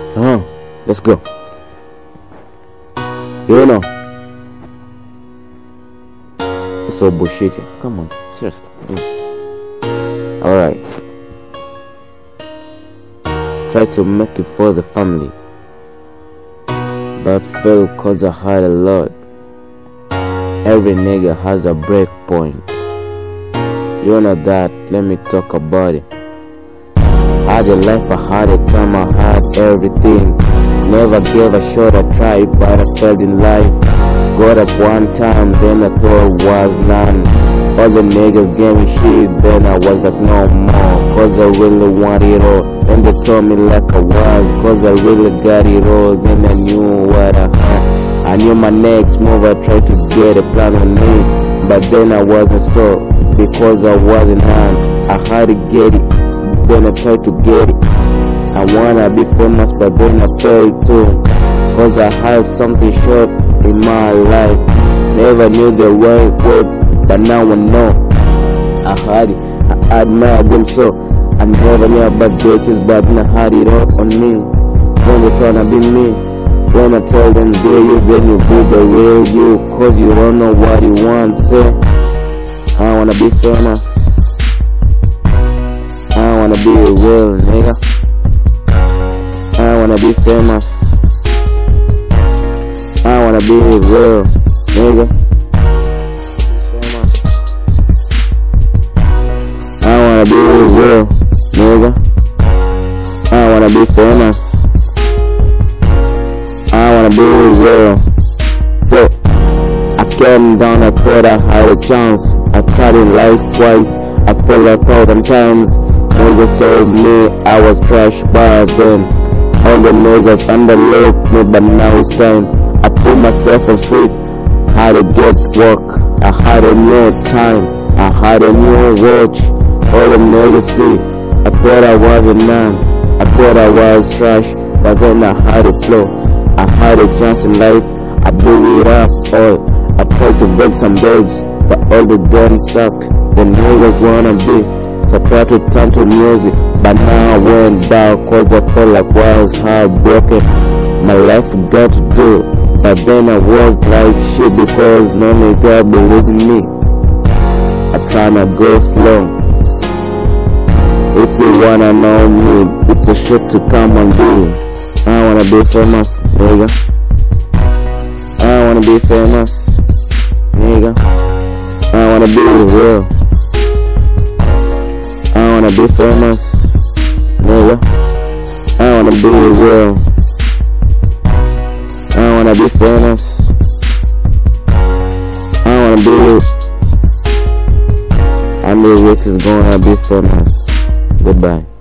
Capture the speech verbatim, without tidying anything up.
Uh-huh. Let's go. You know. It's so bullshitty. Come on. Seriously. Mm. Alright. Try to make it for the family, but fail cause I had a lot. Every nigga has a break point. You know that, let me talk about it. Had a life, I had a time, I had everything. Never gave a shot, I tried, but I failed in life. Got up one time, then I thought was none. All the niggas gave me shit, then I was like no more. Cause I really want it all. Then they told me like I was, cause I really got it all. Then I knew what I had. I knew my next move, I tried to get a plan on me. But then I wasn't so, because I wasn't on. I had to get it, then I tried to get it. I wanna be famous, but then I failed too. Cause I had something short in my life. Never knew the right word, but now I know. I had it, I admire them so. I never knew about bitches, but I had it all on me. When they tryna be me, when I tell them they you, then you be the real you. Cause you don't know what you want, say. I wanna be famous, I wanna be a real nigga. I wanna be famous, I wanna be a real nigga. I wanna be real, nigga. I wanna be famous, I wanna be real. So I came down, I thought I had a chance. I tried in life twice, I failed a thousand times. Niggas told me I was trash by then. All the niggas underlooked me, but now it's time. I put myself on street, had to get work. I had a new time, I had a new watch. All the niggas see, I thought I was a man, I thought I was trash, but then I had a flow. I had a chance in life, I blew it up all. I tried to break some babes, but all the them sucked. The niggas wanna be, so I tried to turn to music, but now I went down cause I felt like I was heartbroken. My life got to do, but then I was like shit because no nigga believed in me. I tryna go slow. If you wanna know me, it's the shit to come and do. I wanna be famous, nigga. I wanna be famous, nigga. I wanna be real. I wanna be famous, nigga. I wanna be real. I wanna be famous. I wanna be. I know Rick is gonna be famous. Goodbye.